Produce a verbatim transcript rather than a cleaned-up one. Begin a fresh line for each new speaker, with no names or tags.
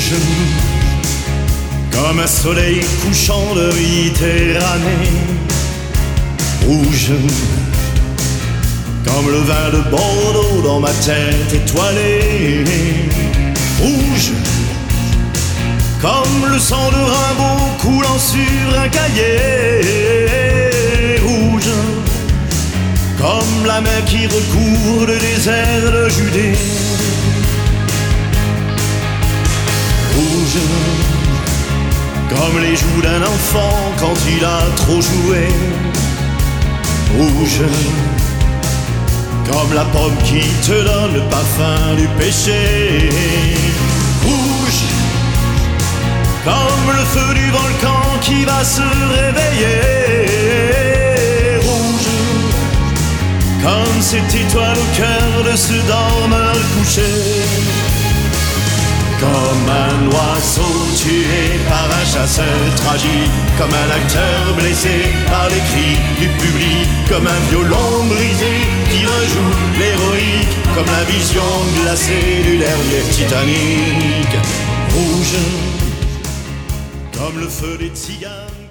rouge, comme un soleil couchant de Méditerranée. Rouge, comme le vin de Bordeaux dans ma tête étoilée. Rouge, comme le sang de Rimbaud coulant sur un cahier. Rouge, comme la mer qui recouvre le désert de Judée. Rouge, comme les joues d'un enfant quand il a trop joué. Rouge, comme la pomme qui te donne le parfum du péché. Rouge, comme le feu du volcan qui va se réveiller. Rouge, comme cette étoile au cœur de ce dormeur couché. Comme un oiseau tué par un chasseur tragique, comme un acteur blessé par les cris du public, comme un violon brisé qui rejoue l'héroïque, comme la vision glacée du dernier Titanic. Rouge, comme le feu des tziganes.